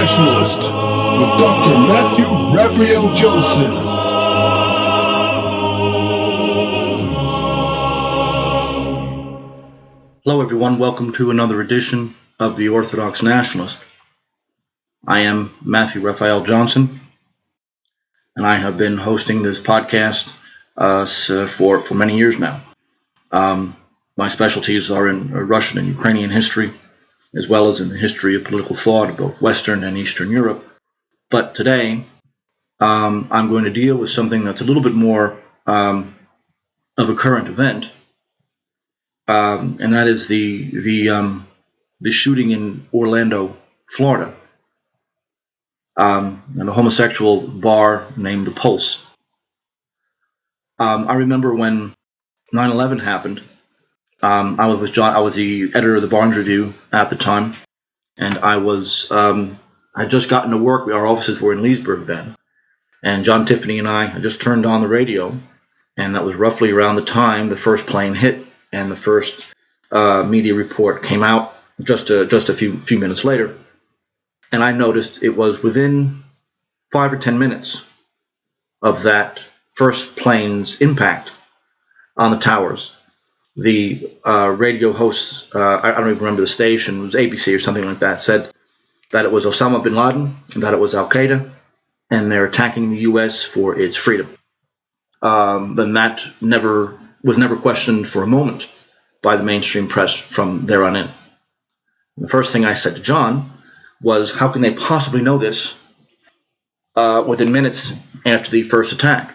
Nationalist with Dr. Matthew Raphael Johnson. Hello everyone, welcome to another edition of the Orthodox Nationalist. I am Matthew Raphael Johnson, and I have been hosting this podcast for many years now. My specialties are in Russian and Ukrainian history, as well as in the history of political thought of both Western and Eastern Europe. But today, I'm going to deal with something that's a little bit more of a current event, and that is the shooting in Orlando, Florida, at a homosexual bar named The Pulse. I remember when 9/11 happened. I was with John. I was the editor of the Barnes Review at the time, and I had just gotten to work. Our offices were in Leesburg then, and John Tiffany and I had just turned on the radio, and that was roughly around the time the first plane hit and the first media report came out. Just a few minutes later, and I noticed it was within 5 or 10 minutes of that first plane's impact on the towers. The radio hosts, I don't even remember the station, it was ABC or something like that, said that it was Osama bin Laden, that it was Al-Qaeda, and they're attacking the U.S. for its freedom. And that was never questioned for a moment by the mainstream press from there on in. The first thing I said to John was, how can they possibly know this within minutes after the first attack?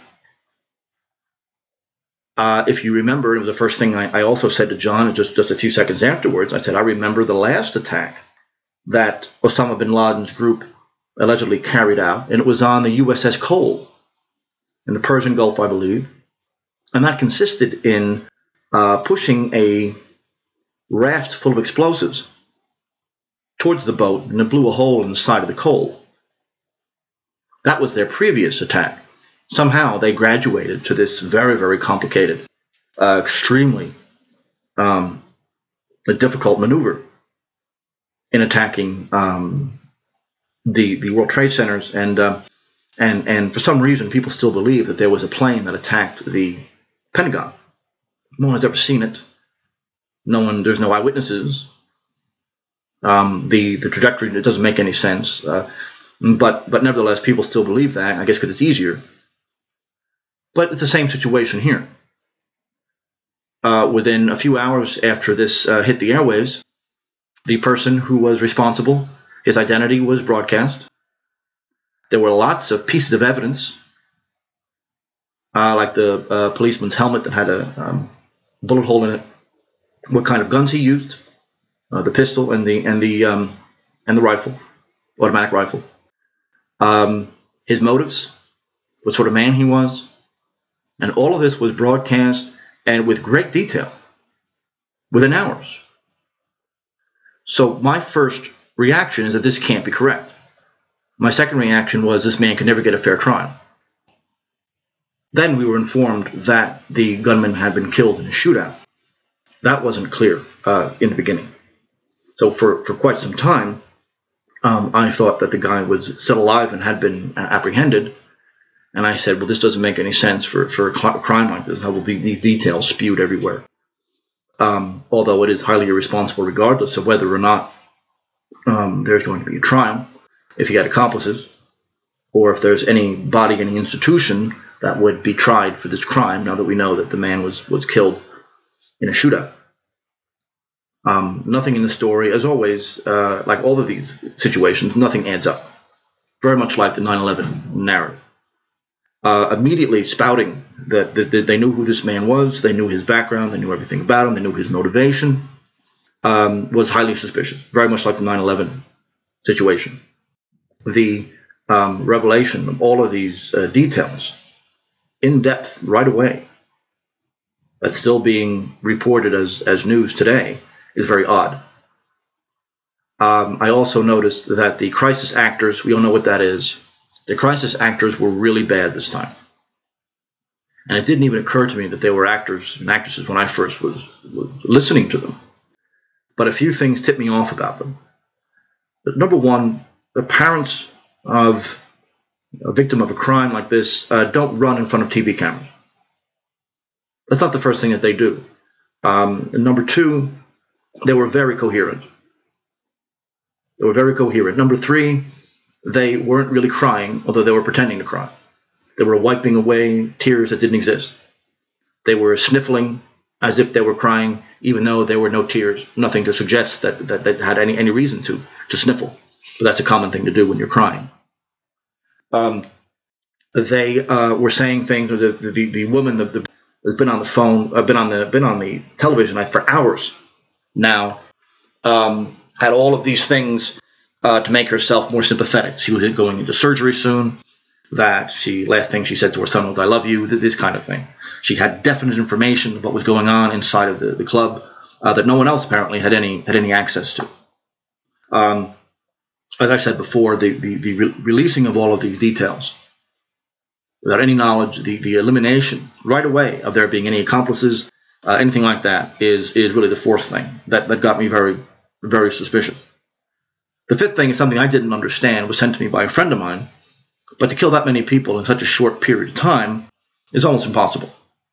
If you remember, it was the first thing I also said to John just a few seconds afterwards. I said, I remember the last attack that Osama bin Laden's group allegedly carried out, and it was on the USS Cole in the Persian Gulf, I believe. And that consisted in pushing a raft full of explosives towards the boat, and it blew a hole in the side of the Cole. That was their previous attack. Somehow they graduated to this very, very complicated, extremely difficult maneuver in attacking the World Trade Centers, and for some reason people still believe that there was a plane that attacked the Pentagon. No one has ever seen it. There's no eyewitnesses. The trajectory, it doesn't make any sense. But nevertheless, people still believe that, I guess because it's easier. But it's the same situation here. Within a few hours after this hit the airwaves, the person who was responsible, his identity was broadcast. There were lots of pieces of evidence, like the policeman's helmet that had a bullet hole in it, what kind of guns he used, the pistol and the rifle, automatic rifle, his motives, what sort of man he was. And all of this was broadcast, and with great detail, within hours. So my first reaction is that this can't be correct. My second reaction was this man can never get a fair trial. Then we were informed that the gunman had been killed in a shootout. That wasn't clear in the beginning. So for quite some time, I thought that the guy was still alive and had been apprehended. And I said, well, this doesn't make any sense for a crime like this. How will be these details spewed everywhere? Although it is highly irresponsible regardless of whether or not there's going to be a trial, if he had accomplices, or if there's any body, any institution that would be tried for this crime, now that we know that the man was killed in a shootout. Nothing in the story, as always, like all of these situations, nothing adds up. Very much like the 9/11 narrative. Immediately spouting that they knew who this man was, they knew his background, they knew everything about him, they knew his motivation, was highly suspicious, very much like the 9/11 situation. The revelation of all of these details in depth right away, that's still being reported as news today, is very odd. I also noticed that the crisis actors, we all know what that is. The crisis actors were really bad this time. And it didn't even occur to me that they were actors and actresses when I first was listening to them. But a few things tipped me off about them. But number one, the parents of a victim of a crime like this don't run in front of TV cameras. That's not the first thing that they do. Number two, they were very coherent. Number three, they weren't really crying, although they were pretending to cry. They were wiping away tears that didn't exist. They were sniffling as if they were crying, even though there were no tears, nothing to suggest that they had any reason to sniffle. But that's a common thing to do when you're crying. They were saying things. The woman has been on the phone, been on the television for hours now. Had all of these things to make herself more sympathetic. She was going into surgery soon. Last thing she said to her son was, "I love you," this kind of thing. She had definite information of what was going on inside of the club that no one else apparently had any access to. As I said before, the releasing of all of these details without any knowledge, the elimination right away of there being any accomplices, anything like that, is really the fourth thing that got me very, very suspicious. The fifth thing is something I didn't understand, was sent to me by a friend of mine, but to kill that many people in such a short period of time is almost impossible.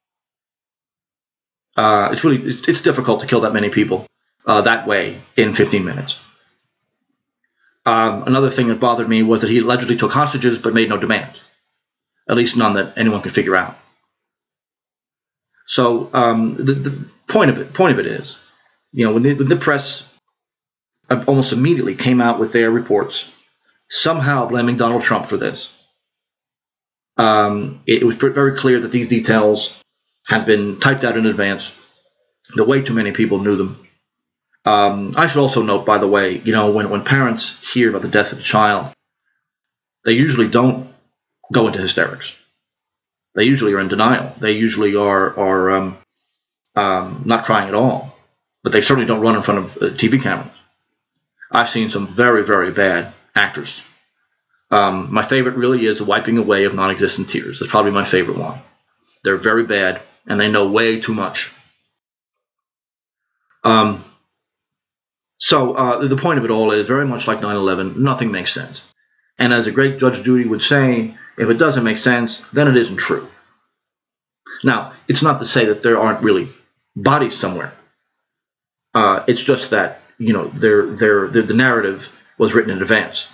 It's difficult to kill that many people that way in 15 minutes. Another thing that bothered me was that he allegedly took hostages but made no demands, at least none that anyone could figure out. So the point of it is, when the press almost immediately came out with their reports, somehow blaming Donald Trump for this, it was very clear that these details had been typed out in advance. The way too many people knew them. I should also note, by the way, when parents hear about the death of a child, they usually don't go into hysterics. They usually are in denial. They usually are not crying at all. But they certainly don't run in front of TV cameras. I've seen some very, very bad actors. My favorite really is the wiping away of non-existent tears. That's probably my favorite one. They're very bad, and they know way too much. So the point of it all is very much like 9/11, nothing makes sense. And as the great Judge Judy would say, if it doesn't make sense, then it isn't true. Now, it's not to say that there aren't really bodies somewhere. It's just that, the narrative was written in advance.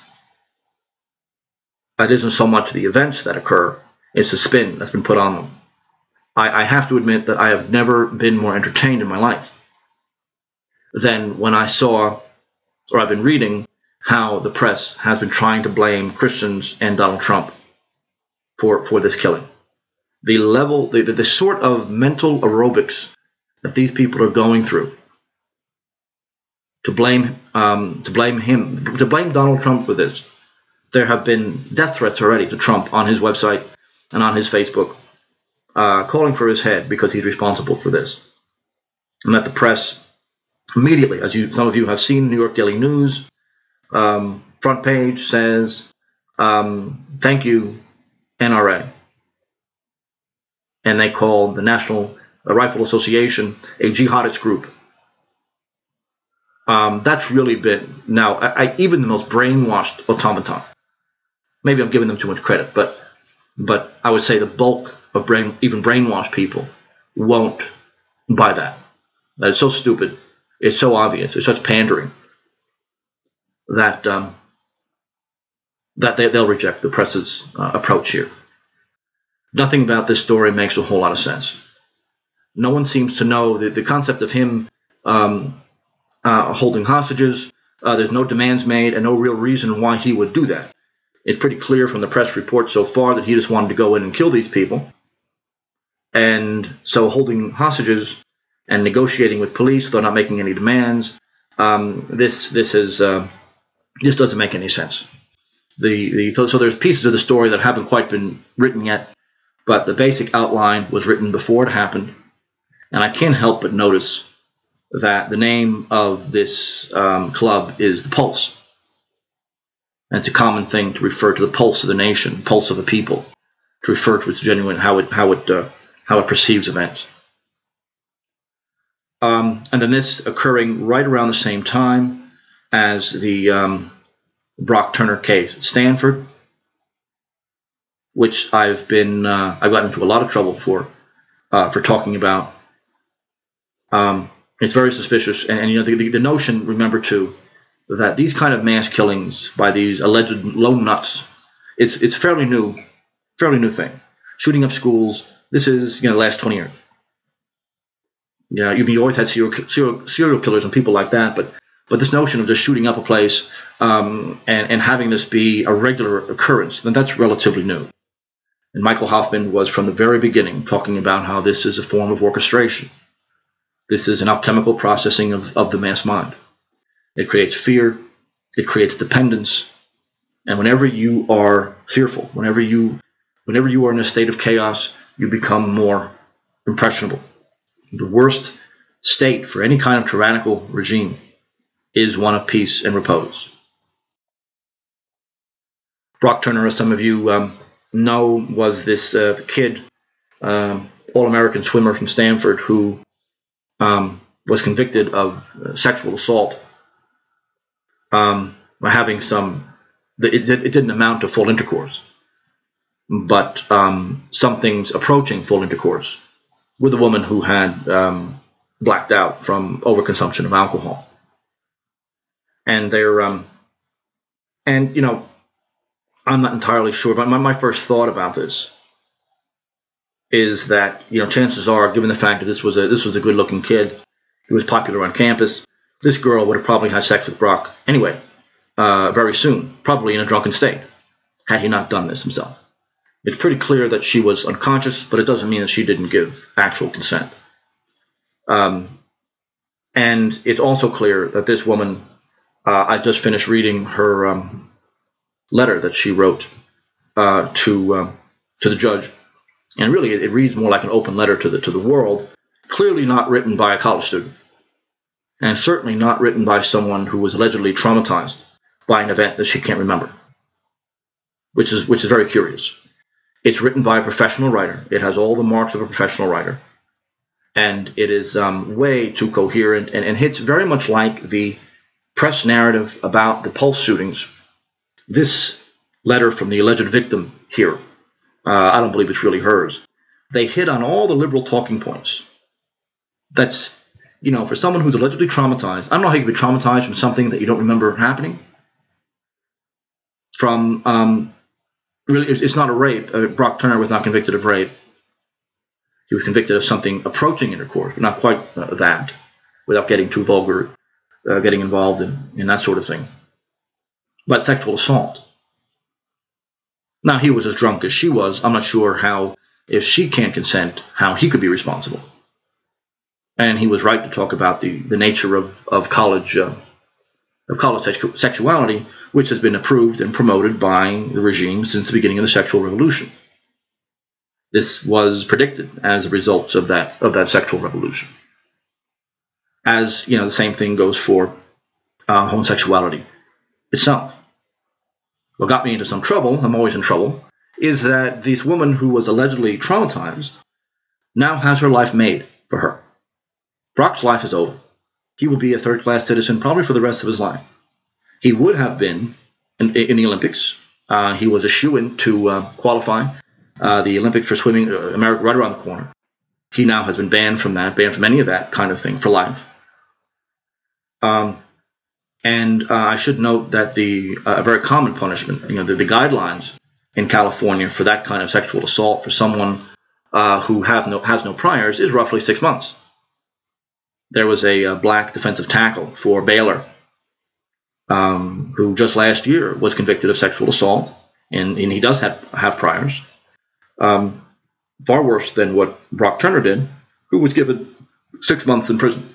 It isn't so much the events that occur, it's the spin that's been put on them. I have to admit that I have never been more entertained in my life than when I saw, or I've been reading, how the press has been trying to blame Christians and Donald Trump for this killing. The level, the sort of mental aerobics that these people are going through to blame Donald Trump for this. There have been death threats already to Trump on his website and on his Facebook, calling for his head because he's responsible for this. And that the press immediately, as some of you have seen, New York Daily News, front page says, "Thank you, NRA." And they call the National Rifle Association a jihadist group. That's really been, now, even the most brainwashed automaton, maybe I'm giving them too much credit, but I would say the bulk of even brainwashed people won't buy that. That is so stupid. It's so obvious. It's such pandering that they'll reject the press's approach here. Nothing about this story makes a whole lot of sense. No one seems to know the concept of him holding hostages. There's no demands made and no real reason why he would do that. It's pretty clear from the press report so far that he just wanted to go in and kill these people. And so holding hostages and negotiating with police, though not making any demands, this doesn't make any sense. So there's pieces of the story that haven't quite been written yet, but the basic outline was written before it happened. And I can't help but notice that the name of this club is the Pulse. And it's a common thing to refer to the pulse of the nation, pulse of a people, to refer to its genuine, how it perceives events. And then this occurring right around the same time as the Brock Turner case at Stanford, which I've gotten into a lot of trouble for talking about. It's very suspicious, and the notion, remember too, that these kind of mass killings by these alleged lone nuts, it's fairly new thing. Shooting up schools. This is the last 20 years. You always had serial killers and people like that, but this notion of just shooting up a place and having this be a regular occurrence, then that's relatively new. And Michael Hoffman was from the very beginning talking about how this is a form of orchestration. This is an alchemical processing of the mass mind. It creates fear. It creates dependence. And whenever you are fearful, whenever you are in a state of chaos, you become more impressionable. The worst state for any kind of tyrannical regime is one of peace and repose. Brock Turner, as some of you know, was this kid, all-American swimmer from Stanford who was convicted of sexual assault by having it didn't amount to full intercourse, but some things approaching full intercourse with a woman who had blacked out from overconsumption of alcohol. And I'm not entirely sure, but my first thought about this is that chances are, given the fact that this was a good-looking kid, he was popular on campus, this girl would have probably had sex with Brock anyway, very soon, probably in a drunken state, had he not done this himself. It's pretty clear that she was unconscious, but it doesn't mean that she didn't give actual consent. And it's also clear that this woman, I just finished reading her letter that she wrote to the judge, and really it reads more like an open letter to the world, clearly not written by a college student, and certainly not written by someone who was allegedly traumatized by an event that she can't remember, which is very curious. It's written by a professional writer. It has all the marks of a professional writer. And it is way too coherent and hits very much like the press narrative about the Pulse shootings. This letter from the alleged victim here, I don't believe it's really hers. They hit on all the liberal talking points. That's, for someone who's allegedly traumatized, I don't know how you can be traumatized from something that you don't remember happening. From, really, it's not a rape. Brock Turner was not convicted of rape. He was convicted of something approaching intercourse, but not quite that, without getting too vulgar, getting involved in that sort of thing. But sexual assault. Now, he was as drunk as she was. I'm not sure how, if she can't consent, how he could be responsible. And he was right to talk about the nature of college sexuality, which has been approved and promoted by the regime since the beginning of the sexual revolution. This was predicted as a result of that sexual revolution. As the same thing goes for homosexuality itself. What got me into some trouble, I'm always in trouble, is that this woman who was allegedly traumatized now has her life made for her. Brock's life is over. He will be a third-class citizen probably for the rest of his life. He would have been in the Olympics. He was a shoo-in to qualify. The Olympics for swimming, America, right around the corner. He now has been banned from any of that kind of thing for life. And I should note that a very common punishment, the guidelines in California for that kind of sexual assault for someone who has no priors is roughly 6 months. There was a black defensive tackle for Baylor who just last year was convicted of sexual assault, and he does have priors. Far worse than what Brock Turner did, who was given 6 months in prison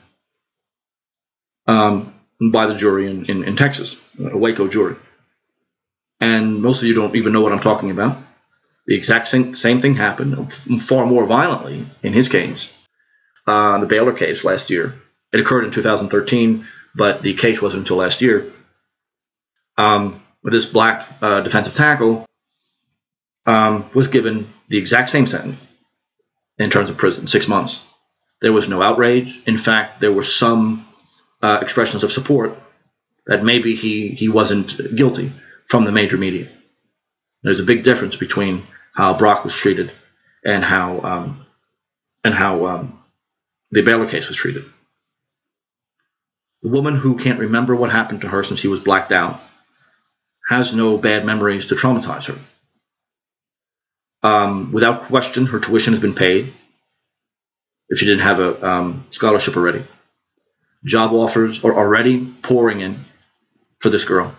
by the jury in Texas, a Waco jury. And most of you don't even know what I'm talking about. The exact same thing happened, far more violently in his case, the Baylor case last year. It occurred in 2013, but the case wasn't until last year. But this black defensive tackle was given the exact same sentence in terms of prison, 6 months. There was no outrage. In fact, there were some expressions of support that maybe he wasn't guilty from the major media. There's a big difference between how Brock was treated and how the Baylor case was treated. The woman who can't remember what happened to her since she was blacked out has no bad memories to traumatize her. Without question, her tuition has been paid if she didn't have a scholarship already. Job offers are already pouring in for this girl.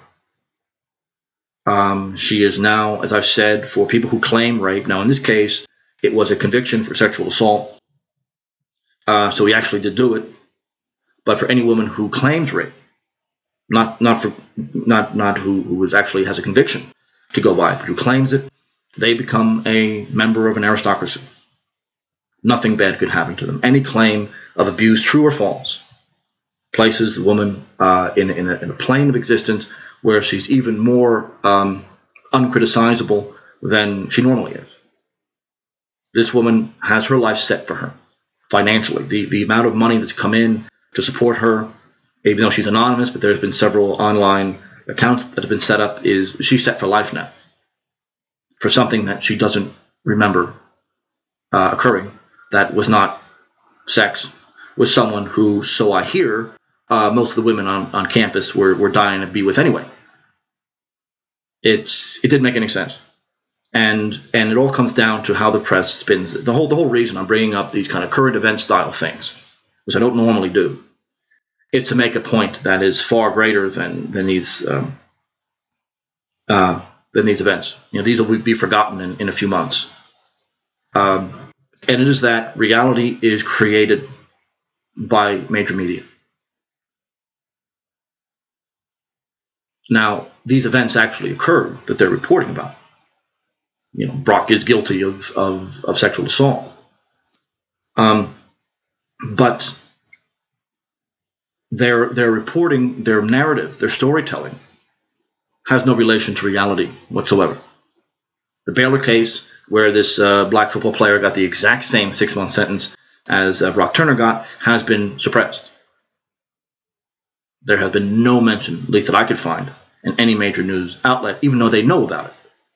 She is now, as I've said, for people who claim rape. Now, in this case, it was a conviction for sexual assault. So he actually did do it. But for any woman who claims rape, not who actually has a conviction to go by, but who claims it, they become a member of an aristocracy. Nothing bad could happen to them. Any claim of abuse, true or false, places the woman in a plane of existence where she's even more uncriticizable than she normally is. This woman has her life set for her financially. The amount of money that's come in to support her, even though she's anonymous, but there's been several online accounts that have been set up, is she's set for life now for something that she doesn't remember occurring that was not sex with someone who, so I hear, most of the women on campus were dying to be with anyway. It didn't make any sense. And it all comes down to how the press spins. The whole reason I'm bringing up these kind of current event style things, which I don't normally do, is to make a point that is far greater than these events. These will be forgotten in a few months. And it is that reality is created by major media. Now, these events actually occurred that they're reporting about. Brock is guilty of sexual assault. But their reporting, their narrative, their storytelling has no relation to reality whatsoever. The Baylor case, where this black football player got the exact same 6-month sentence as Brock Turner got, has been suppressed. There has been no mention, at least that I could find, in any major news outlet, even though they know about it.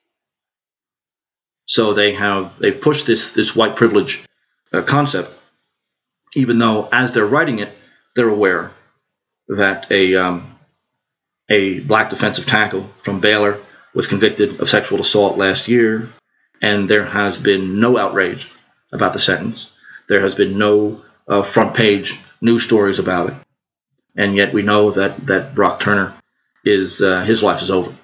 So they've pushed this white privilege concept, even though as they're writing it, they're aware that a black defensive tackle from Baylor was convicted of sexual assault last year, and there has been no outrage about the sentence. There has been no front page news stories about it, and yet we know that Brock Turner his life is over.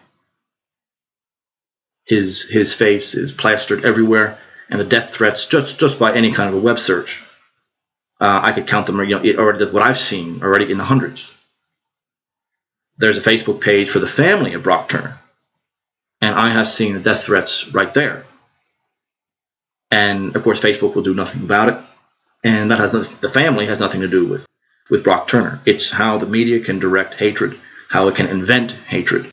His face is plastered everywhere, and the death threats, just by any kind of a web search, I could count them. Already what I've seen already in the hundreds. There's a Facebook page for the family of Brock Turner, and I have seen the death threats right there. And of course, Facebook will do nothing about it, and the family has nothing to do with Brock Turner. It's how the media can direct hatred, how it can invent hatred.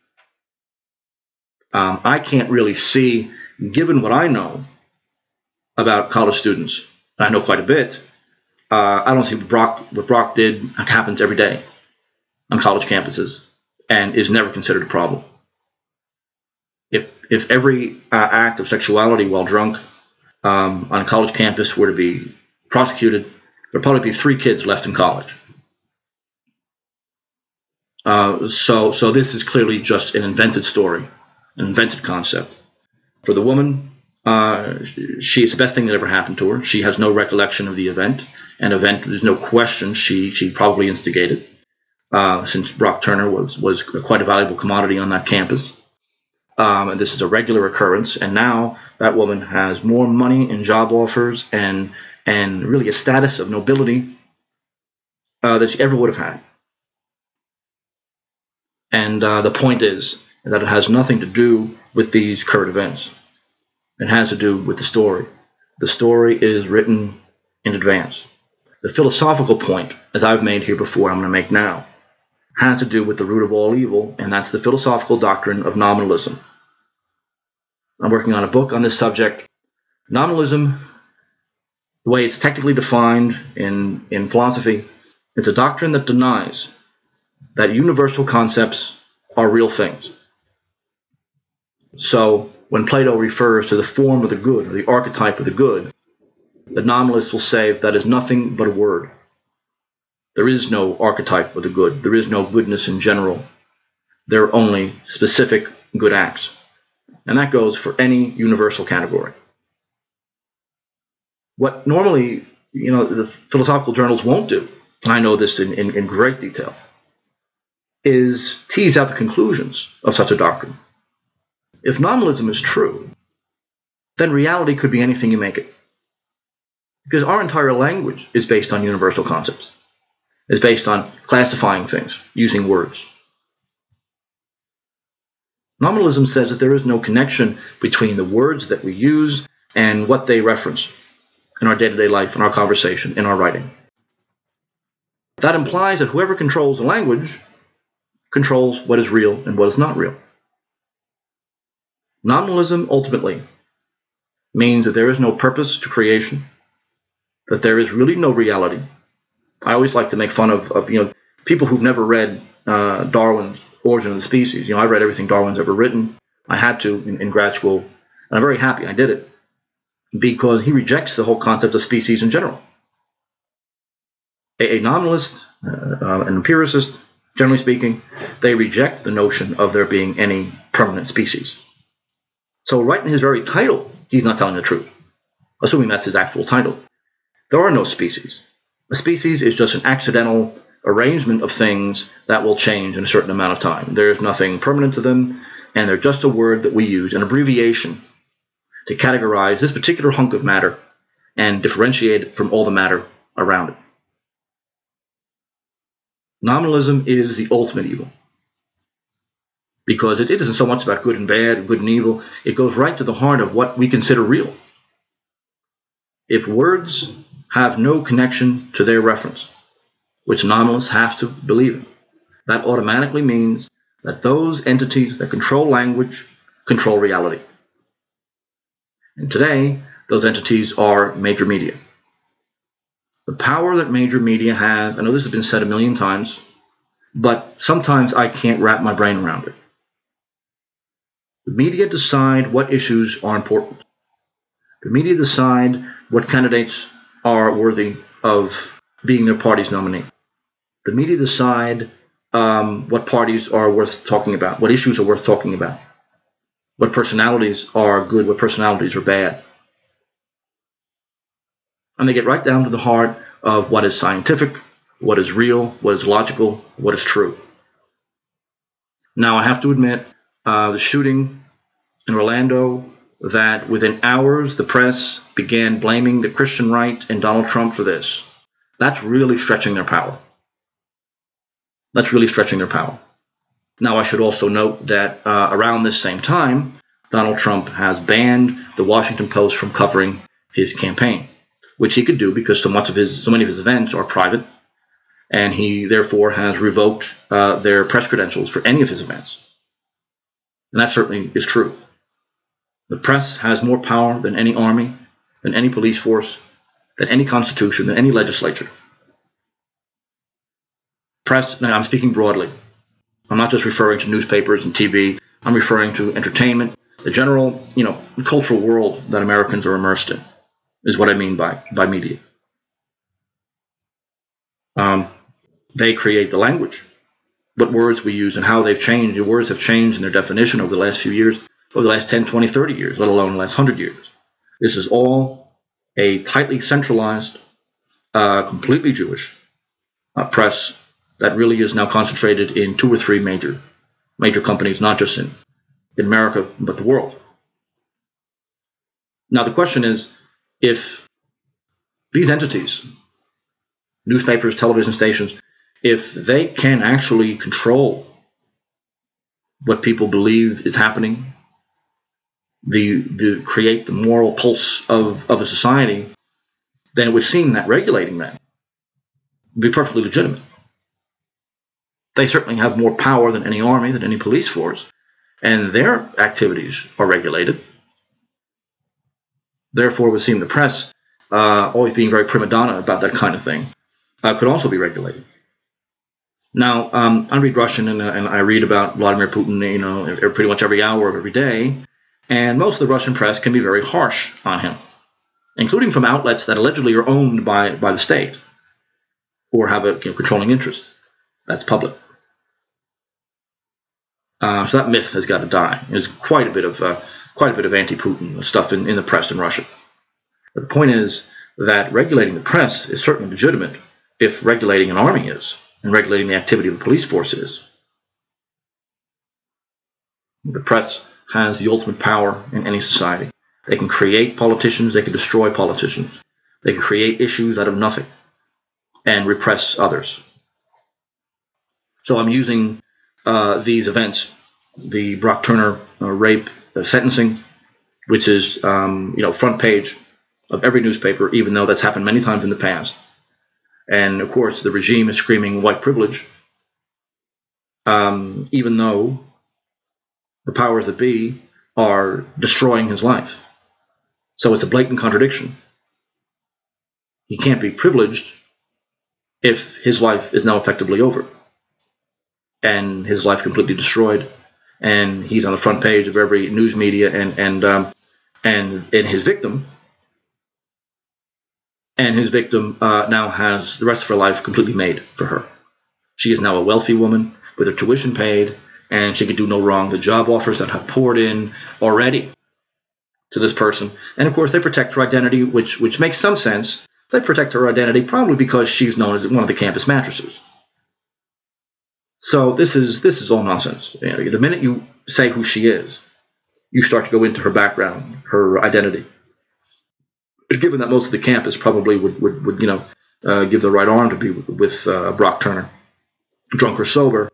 I can't really see, given what I know about college students, I know quite a bit. I don't see what Brock did happens every day on college campuses and is never considered a problem. If every act of sexuality while drunk on a college campus were to be prosecuted, there'd probably be 3 kids left in college. So this is clearly just an invented story, an invented concept. For the woman, she is the best thing that ever happened to her. She has no recollection of the event. An event, there's no question, she probably instigated, since Brock Turner was quite a valuable commodity on that campus. And this is a regular occurrence. And now that woman has more money and job offers and really a status of nobility that she ever would have had. And the point is that it has nothing to do with these current events. It has to do with the story. The story is written in advance. The philosophical point, as I've made here before, I'm going to make now, has to do with the root of all evil, and that's the philosophical doctrine of nominalism. I'm working on a book on this subject. Nominalism, the way it's technically defined in philosophy, it's a doctrine that denies that universal concepts are real things. So when Plato refers to the form of the good, or the archetype of the good, the nominalist will say that is nothing but a word. There is no archetype of the good. There is no goodness in general. There are only specific good acts. And that goes for any universal category. What normally, the philosophical journals won't do, and I know this in great detail, is tease out the conclusions of such a doctrine. If nominalism is true, then reality could be anything you make it. Because our entire language is based on universal concepts. It's based on classifying things, using words. Nominalism says that there is no connection between the words that we use and what they reference in our day-to-day life, in our conversation, in our writing. That implies that whoever controls the language controls what is real and what is not real. Nominalism ultimately means that there is no purpose to creation, that there is really no reality. I always like to make fun of people who've never read Darwin's Origin of the Species. I read everything Darwin's ever written. I had to in grad school, and I'm very happy I did it, because he rejects the whole concept of species in general. A nominalist, an empiricist, generally speaking, they reject the notion of there being any permanent species. So right in his very title, he's not telling the truth, assuming that's his actual title. There are no species. A species is just an accidental arrangement of things that will change in a certain amount of time. There's nothing permanent to them, and they're just a word that we use, an abbreviation, to categorize this particular hunk of matter and differentiate it from all the matter around it. Nominalism is the ultimate evil, because it isn't so much about good and bad, good and evil. It goes right to the heart of what we consider real. If words have no connection to their reference, which nominalists have to believe in, that automatically means that those entities that control language control reality. And today, those entities are major media. The power that major media has, I know this has been said a million times, but sometimes I can't wrap my brain around it. The media decide what issues are important. The media decide what candidates are worthy of being their party's nominee. The media decide what parties are worth talking about, what issues are worth talking about, what personalities are good, what personalities are bad. And they get right down to the heart of what is scientific, what is real, what is logical, what is true. Now, I have to admit, the shooting in Orlando, that within hours the press began blaming the Christian right and Donald Trump for this. That's really stretching their power. That's really stretching their power. Now, I should also note that around this same time, Donald Trump has banned the Washington Post from covering his campaign, which he could do because so many of his events are private, and he therefore has revoked their press credentials for any of his events. And that certainly is true. The press has more power than any army, than any police force, than any constitution, than any legislature. Press, now I'm speaking broadly. I'm not just referring to newspapers and TV. I'm referring to entertainment, the general, cultural world that Americans are immersed in, is what I mean by media. They create the language, what words we use and how they've changed. The words have changed in their definition over the last few years, over the last 10, 20, 30 years, let alone the last 100 years. This is all a tightly centralized, completely Jewish press that really is now concentrated in 2 or 3 major companies, not just in America, but the world. Now, the question is, if these entities, newspapers, television stations, if they can actually control what people believe is happening, create the moral pulse of a society, then it would seem that regulating that would be perfectly legitimate. They certainly have more power than any army, than any police force, and their activities are regulated. Therefore, it would seem the press, always being very prima donna about that kind of thing, could also be regulated. Now, I read Russian and I read about Vladimir Putin, pretty much every hour of every day, and most of the Russian press can be very harsh on him, including from outlets that allegedly are owned by the state or have a controlling interest. That's public. So that myth has got to die. There's quite a bit of anti-Putin stuff in the press in Russia. But the point is that regulating the press is certainly legitimate if regulating an army is, and regulating the activity of the police force is. The press has the ultimate power in any society. They can create politicians, they can destroy politicians. They can create issues out of nothing and repress others. So I'm using these events, the Brock Turner rape sentencing, which is front page of every newspaper, even though that's happened many times in the past. And of course, the regime is screaming white privilege, even though the powers that be are destroying his life. So it's a blatant contradiction. He can't be privileged if his life is now effectively over and his life completely destroyed, and he's on the front page of every news media, and his victim now has the rest of her life completely made for her. She is now a wealthy woman with her tuition paid, and she can do no wrong. The job offers that have poured in already to this person, and of course they protect her identity, which makes some sense. They protect her identity probably because she's known as one of the campus mattresses. So this is all nonsense. The minute you say who she is, you start to go into her background, her identity. Given that most of the campus probably would give the right arm to be with Brock Turner, drunk or sober,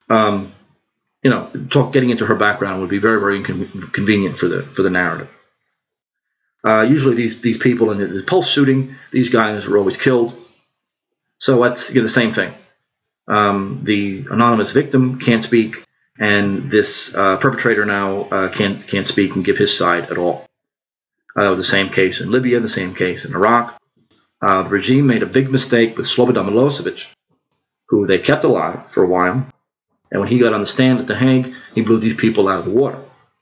getting into her background would be very, very inconvenient for the narrative. Usually these people in the Pulse shooting, these guys are always killed. So that's the same thing. The anonymous victim can't speak, and this perpetrator now can't speak and give his side at all. That was the same case in Libya, the same case in Iraq. The regime made a big mistake with Slobodan Milosevic, who they kept alive for a while, and when he got on the stand at The Hague, he blew these people out of the water.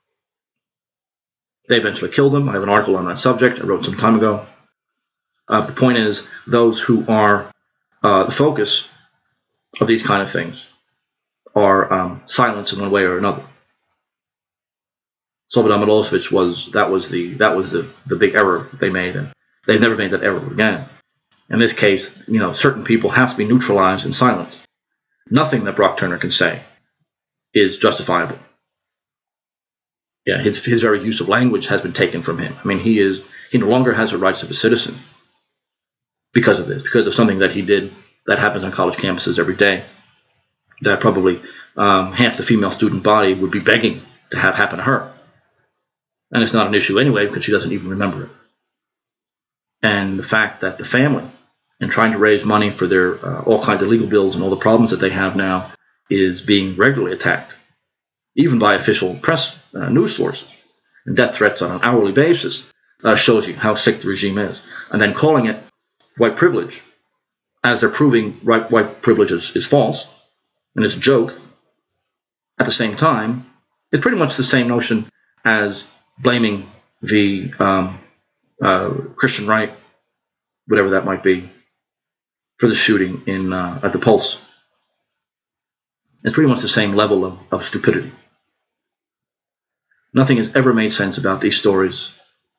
They eventually killed him. I have an article on that subject I wrote some time ago. The point is, those who are the focus of these kind of things are silenced in one way or another. Slobodan Milosevic was the big error they made, and they've never made that error again. In this case, certain people have to be neutralized and silenced. Nothing that Brock Turner can say is justifiable. Yeah, his very use of language has been taken from him. I mean, he no longer has the rights of a citizen because of this, because of something that he did that happens on college campuses every day, that probably half the female student body would be begging to have happen to her. And it's not an issue anyway because she doesn't even remember it. And the fact that the family, in trying to raise money for their all kinds of legal bills and all the problems that they have now, is being regularly attacked, even by official press news sources, and death threats on an hourly basis, shows you how sick the regime is. And then calling it white privilege, as they're proving white privilege is false, and it's a joke, at the same time, it's pretty much the same notion as blaming the Christian right, whatever that might be, for the shooting at the Pulse. It's pretty much the same level of stupidity. Nothing has ever made sense about these stories,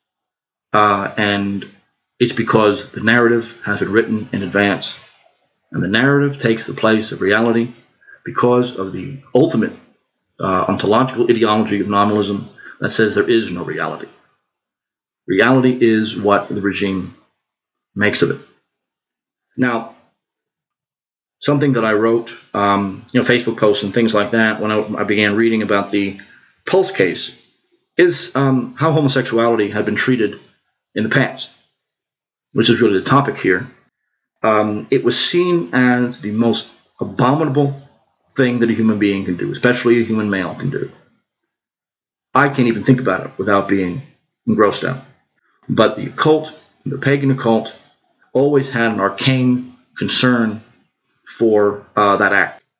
and it's because the narrative has been written in advance, and the narrative takes the place of reality because of the ultimate ontological ideology of nominalism that says there is no reality. Reality is what the regime makes of it. Now, something that I wrote, Facebook posts and things like that, when I began reading about the Pulse case, is how homosexuality had been treated in the past, which is really the topic here. It was seen as the most abominable thing that a human being can do, especially a human male can do. I can't even think about it without being engrossed out. But the occult, the pagan occult, always had an arcane concern for that act.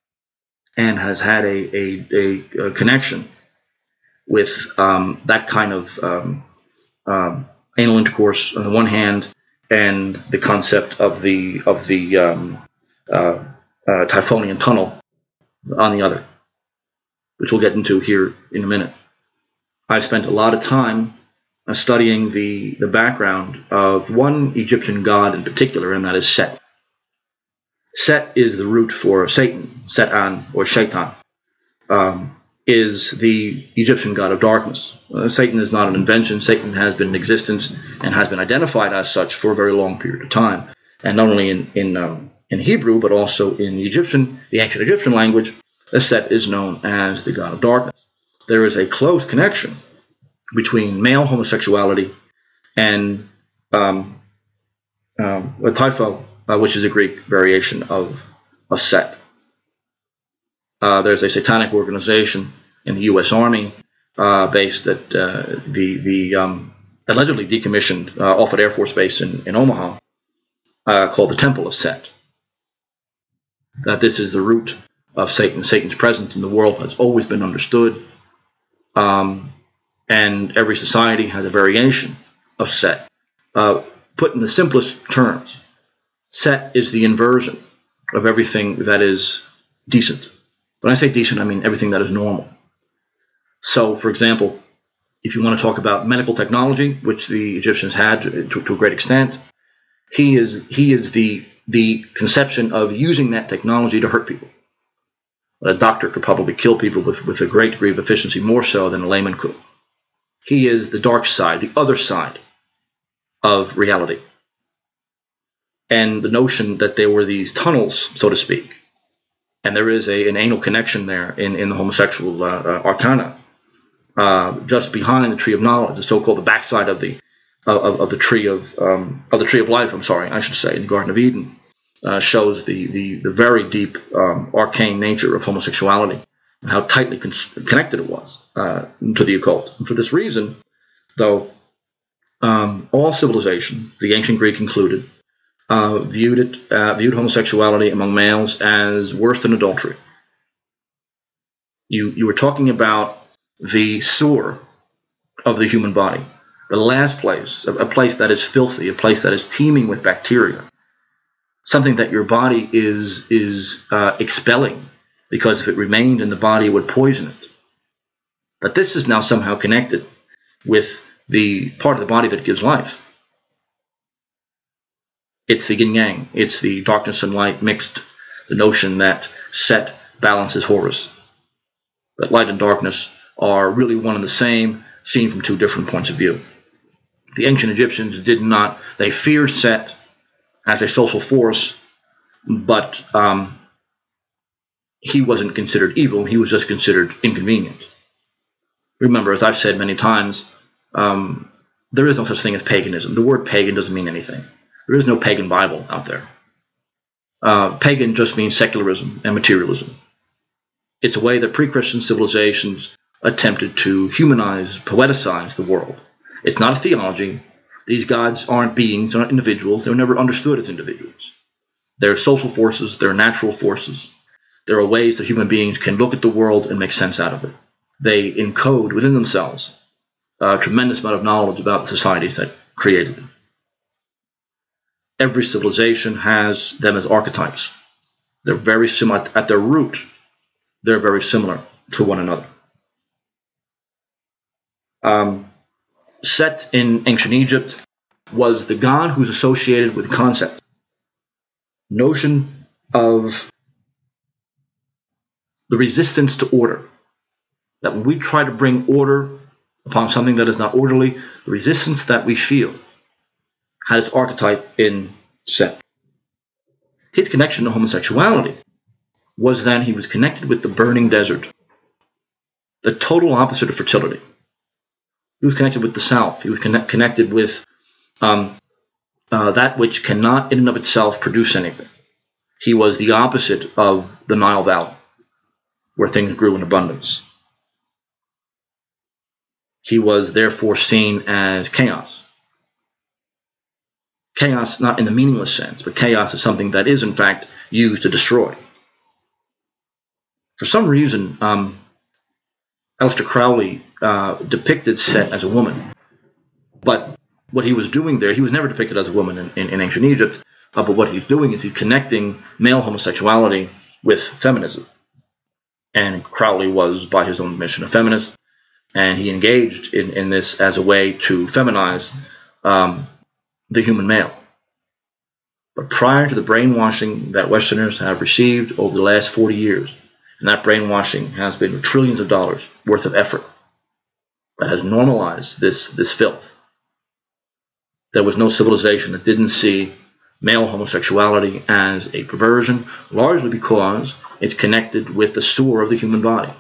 and has had a connection with that kind of anal intercourse on the one hand, and the concept of the Typhonian tunnel on the other, which we'll get into here in a minute. I've spent a lot of time studying the background of one Egyptian god in particular, and that is Set. Set is the root for Satan, Setan or Shaitan, is the Egyptian god of darkness. Satan is not an invention. Satan has been in existence and has been identified as such for a very long period of time. And not only in Hebrew, but also in the ancient Egyptian language, Set is known as the god of darkness. There is a close connection between male homosexuality and Typho, which is a Greek variation of Set. There's a satanic organization in the U.S. Army based at the allegedly decommissioned Offutt Air Force Base in Omaha called the Temple of Set. That this is the root of Satan. Satan's presence in the world has always been understood, and every society has a variation of Set. Put in the simplest terms, Set is the inversion of everything that is decent. When I say decent, I mean everything that is normal. So, for example, if you want to talk about medical technology, which the Egyptians had to a great extent, he is the conception of using that technology to hurt people. A doctor could probably kill people with a great degree of efficiency, more so than a layman could. He is the dark side, the other side of reality. And the notion that there were these tunnels, so to speak, and there is an anal connection there in the homosexual arcana, just behind the tree of knowledge, the so-called the backside of the tree of life. I'm sorry, I should say, in the Garden of Eden, shows the very deep arcane nature of homosexuality and how tightly connected it was to the occult. And for this reason, though, all civilization, the ancient Greek included, viewed homosexuality among males as worse than adultery. You were talking about the sewer of the human body, the last place, a place that is filthy, a place that is teeming with bacteria, something that your body is expelling, because if it remained in the body, it would poison it. But this is now somehow connected with the part of the body that gives life. It's the yin-yang. It's the darkness and light mixed. The notion that Set balances Horus. That light and darkness are really one and the same, seen from two different points of view. The ancient Egyptians they feared Set as a social force, but he wasn't considered evil. He was just considered inconvenient. Remember, as I've said many times, there is no such thing as paganism. The word pagan doesn't mean anything. There is no pagan Bible out there. Pagan just means secularism and materialism. It's a way that pre-Christian civilizations attempted to humanize, poeticize the world. It's not a theology. These gods aren't beings, they're not individuals. They were never understood as individuals. They're social forces, they're natural forces. There are ways that human beings can look at the world and make sense out of it. They encode within themselves a tremendous amount of knowledge about the societies that created them. Every civilization has them as archetypes. They're very similar at their root. They're very similar to one another. Set in ancient Egypt was the god who's associated with the concept, notion of the resistance to order. That when we try to bring order upon something that is not orderly, the resistance that we feel had its archetype in Set. His connection to homosexuality was that he was connected with the burning desert, the total opposite of fertility. He was connected with the south. He was connected with that which cannot in and of itself produce anything. He was the opposite of the Nile Valley, where things grew in abundance. He was therefore seen as chaos. Chaos, not in the meaningless sense, but chaos is something that is in fact used to destroy. For some reason, Aleister Crowley depicted Set as a woman. But what he was doing there, he was never depicted as a woman in ancient Egypt, but what he's doing is he's connecting male homosexuality with feminism. And Crowley was, by his own admission, a feminist, and he engaged in this as a way to feminize the human male. But prior to the brainwashing that Westerners have received over the last 40 years, and that brainwashing has been trillions of dollars worth of effort that has normalized this filth. There was no civilization that didn't see male homosexuality as a perversion, largely because it's connected with the sewer of the human body.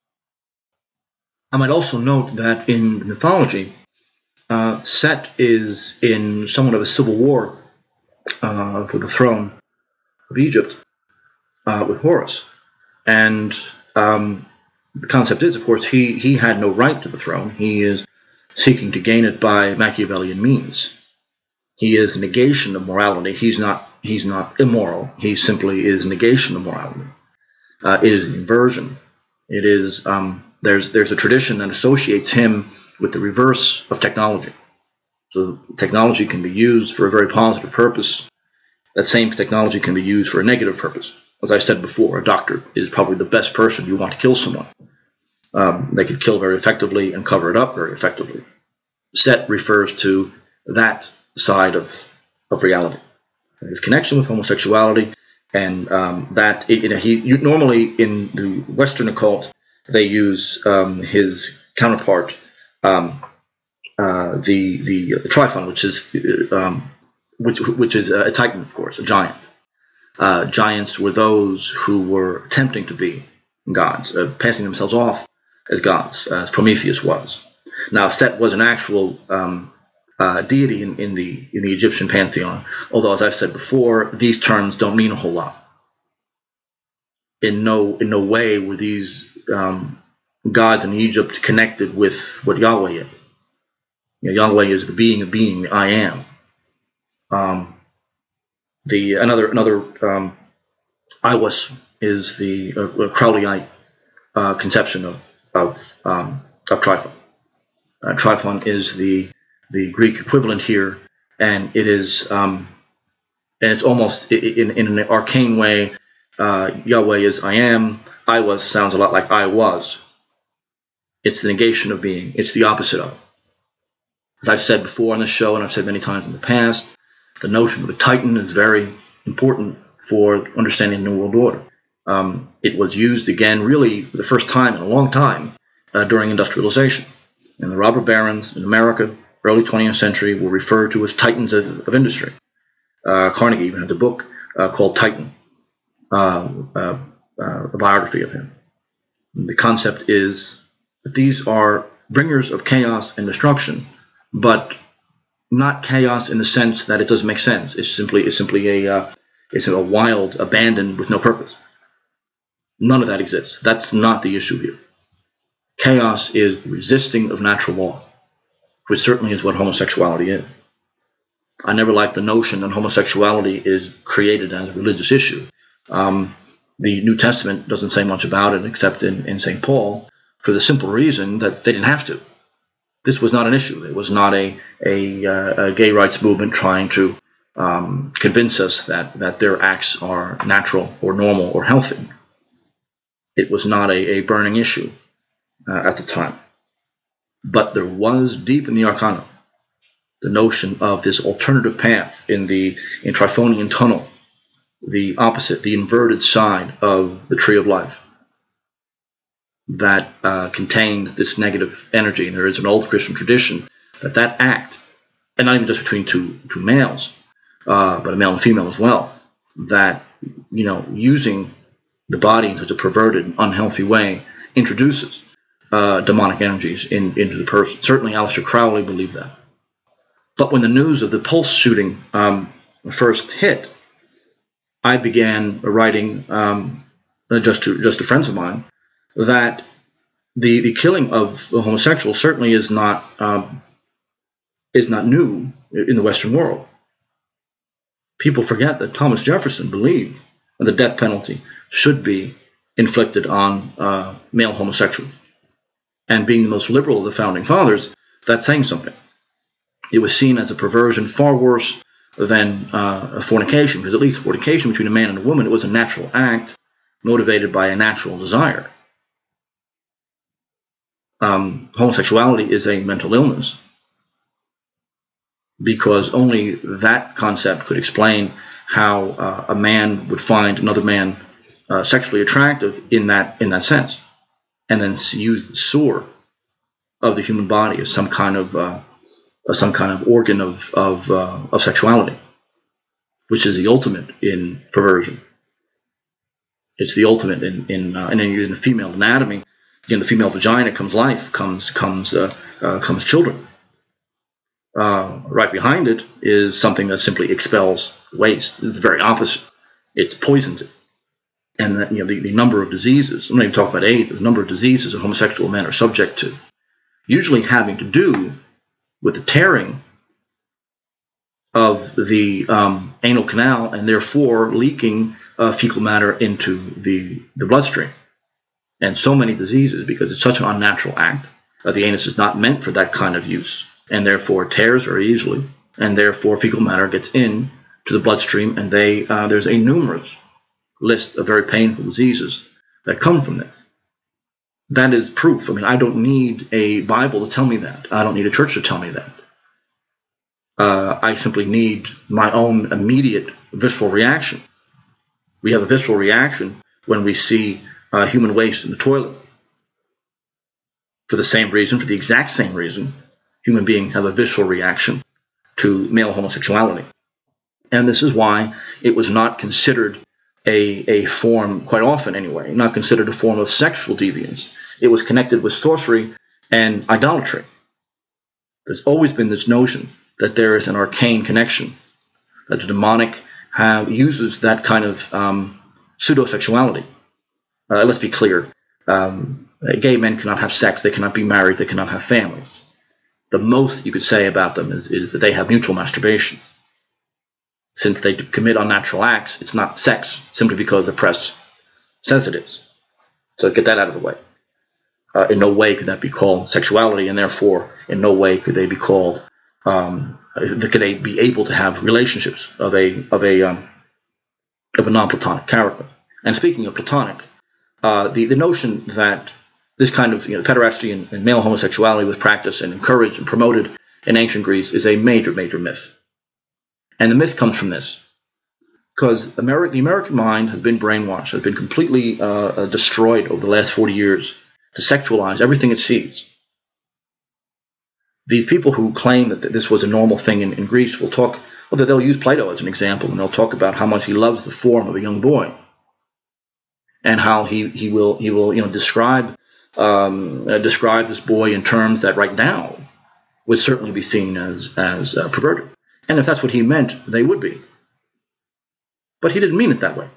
I might also note that in mythology, Set is in somewhat of a civil war for the throne of Egypt with Horus. And the concept is, of course, he had no right to the throne. He is seeking to gain it by Machiavellian means. He is a negation of morality. He's not immoral. He simply is a negation of morality. It is an inversion. It is there's a tradition that associates him with the reverse of technology. So technology can be used for a very positive purpose. That same technology can be used for a negative purpose. As I said before, a doctor is probably the best person you want to kill someone. They could kill very effectively and cover it up very effectively. Set refers to that side of reality. His connection with homosexuality, and that normally in the Western occult they use his counterpart, the Tryphon, which is a titan, of course, a giant. Giants were those who were attempting to be gods, passing themselves off as gods, as Prometheus was. Now, Set was an actual deity in the Egyptian pantheon, although, as I've said before, these terms don't mean a whole lot. In no way were these gods in Egypt connected with what Yahweh is. Yahweh is the being of being, the I am. Another Iwas is the Crowleyite conception of Tryphon. Tryphon is the Greek equivalent here, and it is and it's almost in an arcane way. Yahweh is I am. Iwas sounds a lot like I was. It's the negation of being. It's the opposite of. As I've said before on this show, and I've said many times in the past, the notion of a titan is very important for understanding the New World Order. It was used again, really, for the first time in a long time during industrialization. And the robber barons in America, early 20th century, were referred to as titans of industry. Carnegie even had a book called Titan, a biography of him. And the concept is that these are bringers of chaos and destruction, but not chaos in the sense that it doesn't make sense. It's simply a wild abandon with no purpose. None of that exists. That's not the issue here. Chaos is the resisting of natural law, which certainly is what homosexuality is. I never liked the notion that homosexuality is created as a religious issue. The New Testament doesn't say much about it except in St. Paul, for the simple reason that they didn't have to. This was not an issue. It was not a gay rights movement trying to convince us that their acts are natural or normal or healthy. It was not a burning issue at the time. But there was deep in the Arcana the notion of this alternative path in Tryphonian tunnel, the opposite, the inverted side of the tree of life that contains this negative energy. And there is an old Christian tradition that act, and not even just between two males, but a male and female as well, that using the body in such a perverted, unhealthy way introduces demonic energies into the person. Certainly Aleister Crowley believed that. But when the news of the Pulse shooting first hit, I began writing just to friends of mine that the killing of the homosexuals certainly is not new in the Western world. People forget that Thomas Jefferson believed that the death penalty should be inflicted on male homosexuals. And being the most liberal of the founding fathers, that's saying something. It was seen as a perversion far worse than fornication, because at least fornication between a man and a woman, it was a natural act motivated by a natural desire. Homosexuality is a mental illness, because only that concept could explain how a man would find another man sexually attractive in that sense, and then use the sore of the human body as some kind of organ of sexuality, which is the ultimate in perversion. It's the ultimate in and then in the female anatomy. In the female vagina comes life, comes children. Right behind it is something that simply expels waste. It's the very opposite. It poisons it. And that, the number of diseases, I'm not even talking about AIDS, the number of diseases that homosexual men are subject to, usually having to do with the tearing of the anal canal and therefore leaking fecal matter into the bloodstream. And so many diseases, because it's such an unnatural act. The anus is not meant for that kind of use, and therefore tears very easily, and therefore fecal matter gets in to the bloodstream, and there's a numerous list of very painful diseases that come from this. That is proof. I mean, I don't need a Bible to tell me that. I don't need a church to tell me that. I simply need my own immediate visceral reaction. We have a visceral reaction when we see human waste in the toilet. For the exact same reason, human beings have a visceral reaction to male homosexuality. And this is why it was not considered a form, quite often anyway, not considered a form of sexual deviance. It was connected with sorcery and idolatry. There's always been this notion that there is an arcane connection, that the demonic uses that kind of pseudo-sexuality. Let's be clear. Gay men cannot have sex. They cannot be married. They cannot have families. The most you could say about them is that they have mutual masturbation. Since they commit unnatural acts, it's not sex, simply because the press says it is. So let's get that out of the way. In no way could that be called sexuality, and therefore, in no way could they be called. Could they be able to have relationships of a non-Platonic character? And speaking of Platonic, the notion that this kind of pederasty and male homosexuality was practiced and encouraged and promoted in ancient Greece is a major, major myth. And the myth comes from this, because the American mind has been brainwashed, has been completely destroyed over the last 40 years to sexualize everything it sees. These people who claim that this was a normal thing in Greece will talk, they'll use Plato as an example, and they'll talk about how much he loves the form of a young boy, and how he will describe this boy in terms that right now would certainly be seen as perverted. And if that's what he meant, they would be. But he didn't mean it that way.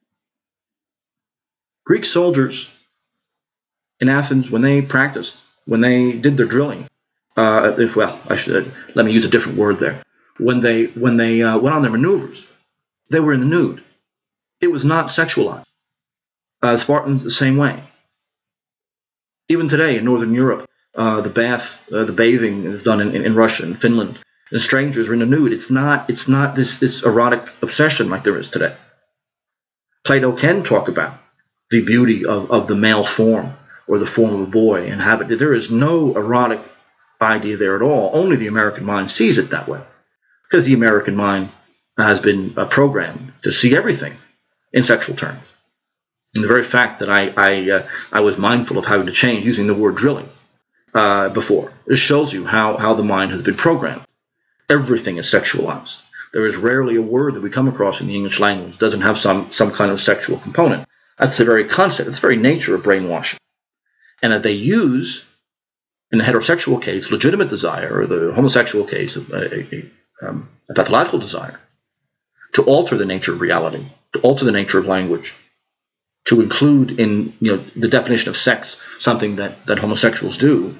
Greek soldiers in Athens, when they practiced, when they did their drilling, let me use a different word there. When they went on their maneuvers, they were in the nude. It was not sexualized. Spartans the same way. Even today in Northern Europe, the bathing is done in Russia and Finland. And strangers are in the nude. It's not this erotic obsession like there is today. Plato can talk about the beauty of the male form or the form of a boy and have it. There is no erotic idea there at all. Only the American mind sees it that way, because the American mind has been programmed to see everything in sexual terms. And the very fact that I was mindful of having to change using the word drilling before, this shows you how the mind has been programmed. Everything is sexualized. There is rarely a word that we come across in the English language that doesn't have some kind of sexual component. That's the very concept. It's the very nature of brainwashing. And that they use, in the heterosexual case, legitimate desire, or the homosexual case, a pathological desire, to alter the nature of reality, to alter the nature of language, to include in the definition of sex something that homosexuals do,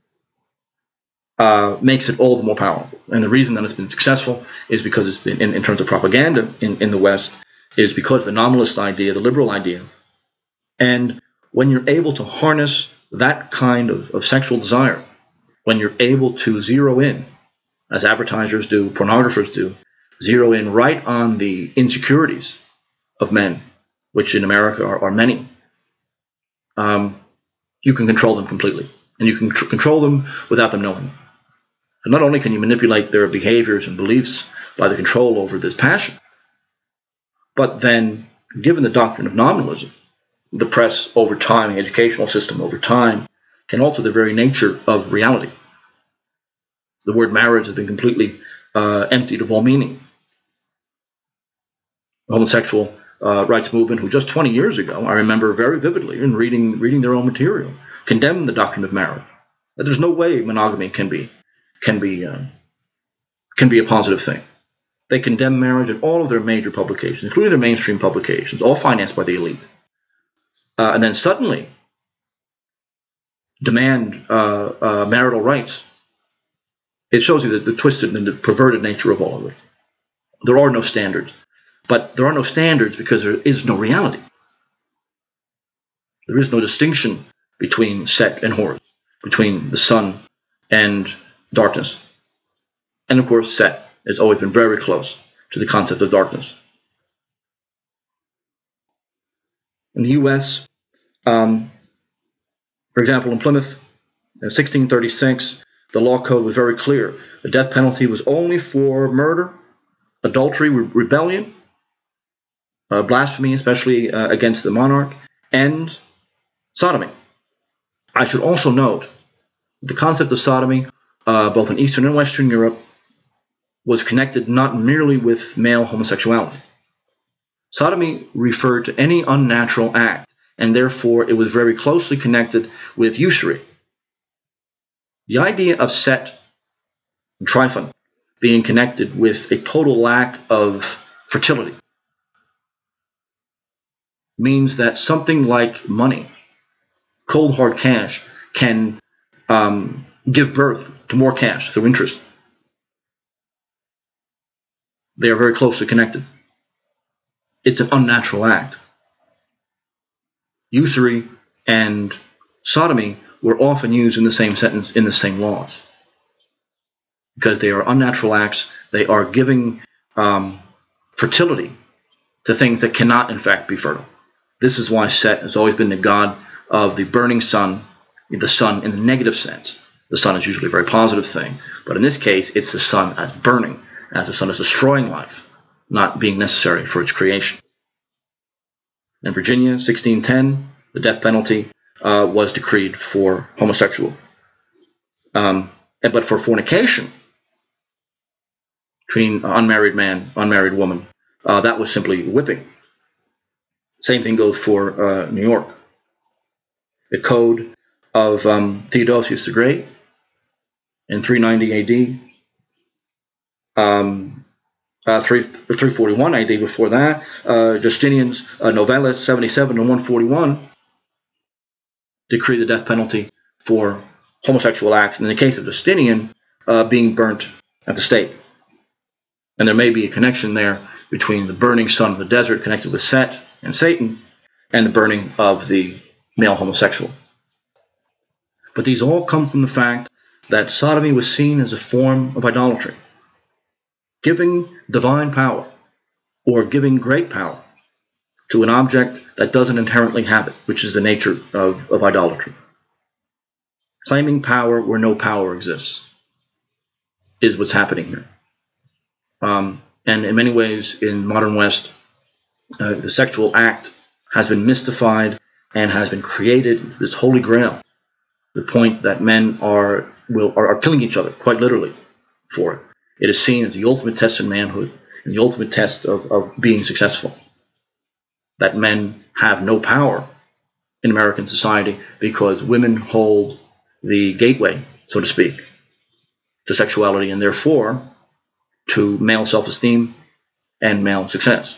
makes it all the more powerful. And the reason that it's been successful is because it's been, in terms of propaganda in the West, is because the nominalist idea, the liberal idea, And when you're able to harness that kind of sexual desire, when you're able to zero in, as advertisers do, pornographers do, zero in right on the insecurities of men, which in America are many, you can control them completely. And you can control them without them knowing. So not only can you manipulate their behaviors and beliefs by the control over this passion, but then, given the doctrine of nominalism, the press over time, the educational system over time, can alter the very nature of reality. The word marriage has been completely emptied of all meaning. The homosexual rights movement, who just 20 years ago, I remember very vividly in reading their own material, condemned the doctrine of marriage. That there's no way monogamy can be a positive thing. They condemn marriage in all of their major publications, including their mainstream publications, all financed by the elite. And then suddenly demand marital rights. It shows you the twisted and the perverted nature of all of it. There are no standards. But there are no standards because there is no reality. There is no distinction between Set and Horus, between the sun and darkness. And of course, Set has always been very close to the concept of darkness. In the U.S., for example, in Plymouth, in 1636, the law code was very clear. The death penalty was only for murder, adultery, rebellion, blasphemy, especially against the monarch, and sodomy. I should also note the concept of sodomy, both in Eastern and Western Europe, was connected not merely with male homosexuality. Sodomy referred to any unnatural act, and therefore it was very closely connected with usury. The idea of Set and Tryphon being connected with a total lack of fertility means that something like money, cold hard cash, can give birth to more cash through interest. They are very closely connected. It's an unnatural act. Usury and sodomy were often used in the same sentence, in the same laws. Because they are unnatural acts, they are giving fertility to things that cannot, in fact, be fertile. This is why Set has always been the god of the burning sun, the sun in the negative sense. The sun is usually a very positive thing, but in this case, it's the sun as burning, as the sun is destroying life, not being necessary for its creation. In Virginia, 1610, the death penalty was decreed for homosexual. But for fornication between unmarried man, unmarried woman, that was simply whipping. Same thing goes for New York. The code of Theodosius the Great in 390 AD, 341 AD before that, Justinian's Novella 77 and 141 decree the death penalty for homosexual acts, and in the case of Justinian, being burnt at the stake. And there may be a connection there between the burning sun of the desert connected with Set and Satan and the burning of the male homosexual. But these all come from the fact that sodomy was seen as a form of idolatry, giving divine power or giving great power to an object that doesn't inherently have it, which is the nature of idolatry. Claiming power where no power exists is what's happening here. And in many ways, in modern West, the sexual act has been mystified and has been created this holy grail, the point that men are killing each other, quite literally, for it. It is seen as the ultimate test of manhood and the ultimate test of being successful. That men have no power in American society because women hold the gateway, so to speak, to sexuality and therefore to male self-esteem and male success.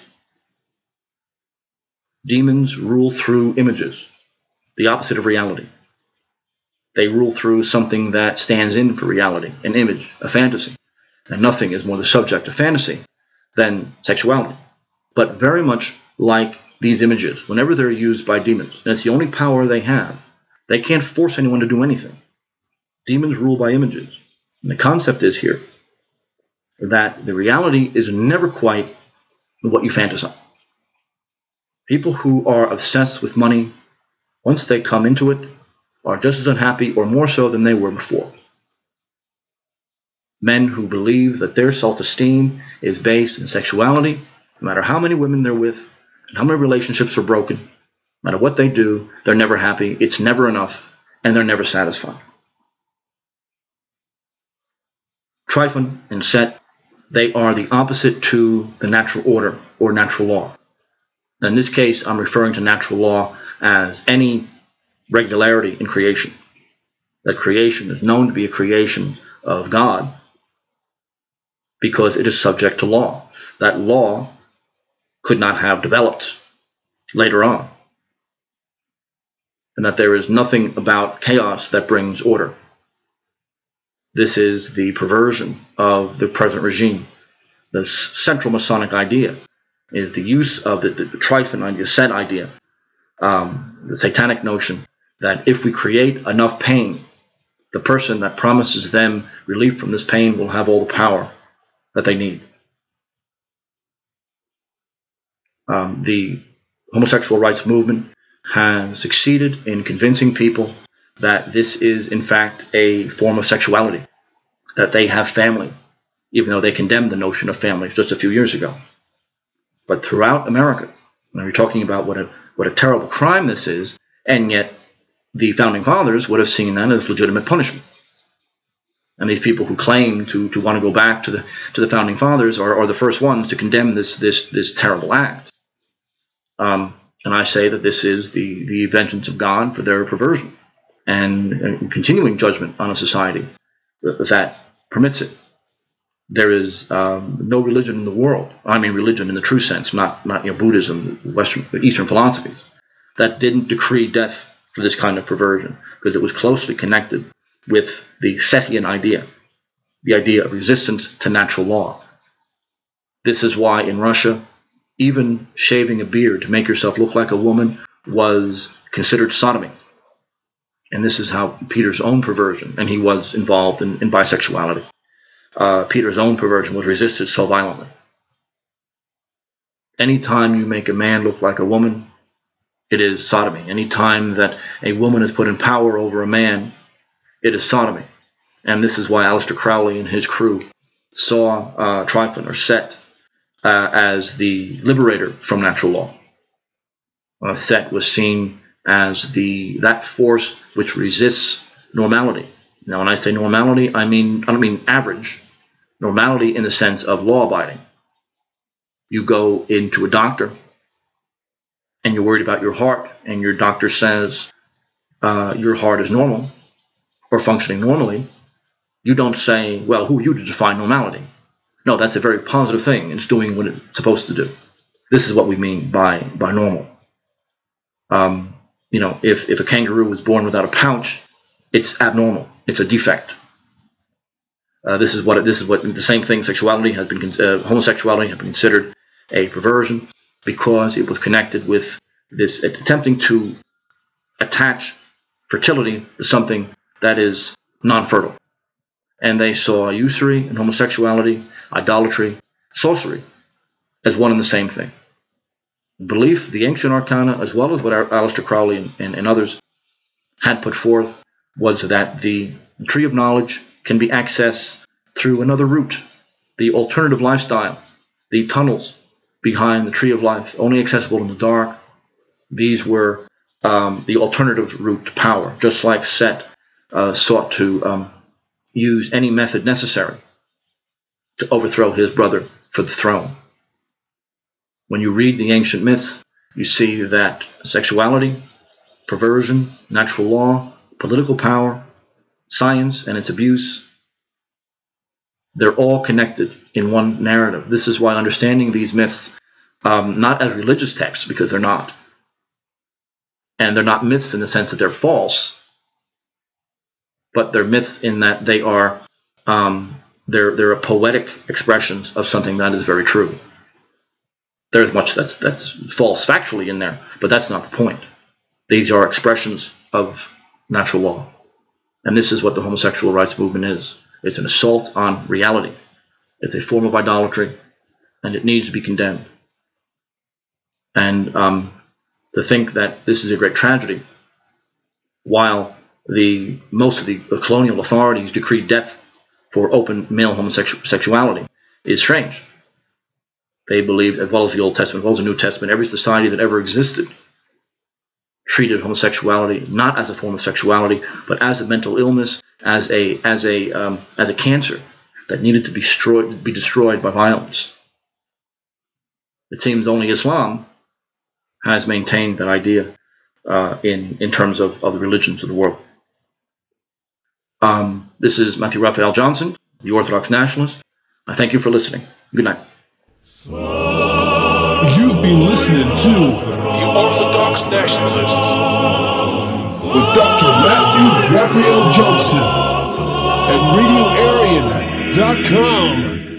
Demons rule through images, the opposite of reality. They rule through something that stands in for reality, an image, a fantasy. And nothing is more the subject of fantasy than sexuality. But very much like these images, whenever they're used by demons, and it's the only power they have, they can't force anyone to do anything. Demons rule by images. And the concept is here that the reality is never quite what you fantasize. People who are obsessed with money, once they come into it, are just as unhappy or more so than they were before. Men who believe that their self-esteem is based in sexuality, no matter how many women they're with, and how many relationships are broken, no matter what they do, they're never happy, it's never enough, and they're never satisfied. Trifon and Set, they are the opposite to the natural order or natural law. And in this case, I'm referring to natural law as any regularity in creation. That creation is known to be a creation of God because it is subject to law. That law could not have developed later on. And that there is nothing about chaos that brings order. This is the perversion of the present regime. The central Masonic idea is the use of the Trifon idea, Set idea, the satanic notion that if we create enough pain, the person that promises them relief from this pain will have all the power that they need. The homosexual rights movement has succeeded in convincing people that this is in fact a form of sexuality, that they have families, even though they condemned the notion of families just a few years ago. But throughout America, when we're talking about what a terrible crime this is, and yet the Founding Fathers would have seen that as legitimate punishment. And these people who claim to want to go back to the Founding Fathers are the first ones to condemn this terrible act. And I say that this is the vengeance of God for their perversion and continuing judgment on a society that permits it. There is no religion in the world, I mean religion in the true sense, not Buddhism, Eastern philosophies, that didn't decree death for this kind of perversion, because it was closely connected with the Setian idea, the idea of resistance to natural law. This is why in Russia, even shaving a beard to make yourself look like a woman was considered sodomy. And this is how Peter's own perversion, and he was involved in bisexuality, Peter's own perversion was resisted so violently. Anytime you make a man look like a woman, it is sodomy. Anytime that a woman is put in power over a man, it is sodomy. And this is why Aleister Crowley and his crew saw Trifon or Set as the liberator from natural law. Set was seen as that force which resists normality. Now, when I say normality, I don't mean average. Normality in the sense of law-abiding. You go into a doctor, and you're worried about your heart, and your doctor says your heart is normal or functioning normally. You don't say, well, who are you to define normality? No, that's a very positive thing. It's doing what it's supposed to do. This is what we mean by normal. If a kangaroo was born without a pouch, it's abnormal. It's a defect. This is what the same thing. Sexuality has been homosexuality has been considered a perversion because it was connected with this attempting to attach fertility to something that is non-fertile. And they saw usury and homosexuality, idolatry, sorcery as one and the same thing. Belief, the ancient arcana, as well as what Aleister Crowley and others had put forth, was that the tree of knowledge can be accessed through another route, the alternative lifestyle, the tunnels behind the tree of life, only accessible in the dark. These were the alternative route to power, just like Set sought to use any method necessary to overthrow his brother for the throne. When you read the ancient myths, you see that sexuality, perversion, natural law, political power, science and its abuse, they're all connected in one narrative. This is why understanding these myths, not as religious texts, because they're not, and they're not myths in the sense that they're false, but they're myths in that they are they're poetic expressions of something that is very true. There's much that's false factually in there, but that's not the point. These are expressions of natural law. And this is what the homosexual rights movement is. It's an assault on reality. It's a form of idolatry, and it needs to be condemned. And to think that this is a great tragedy, while most of the colonial authorities decreed death for open male homosexuality, is strange. They believed, as well as the Old Testament, as well as the New Testament, every society that ever existed treated homosexuality not as a form of sexuality, but as a mental illness, as a cancer that needed to be destroyed by violence. It seems only Islam has maintained that idea in terms of the religions of the world. This is Matthew Raphael Johnson, the Orthodox Nationalist. I thank you for listening. Good night. You've been listening to The Orthodox Nationalist with Dr. Matthew Raphael Johnson at RadioArian.com.